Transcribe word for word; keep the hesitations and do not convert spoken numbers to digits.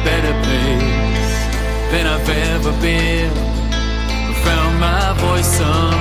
better place than I've ever been. I found my voice on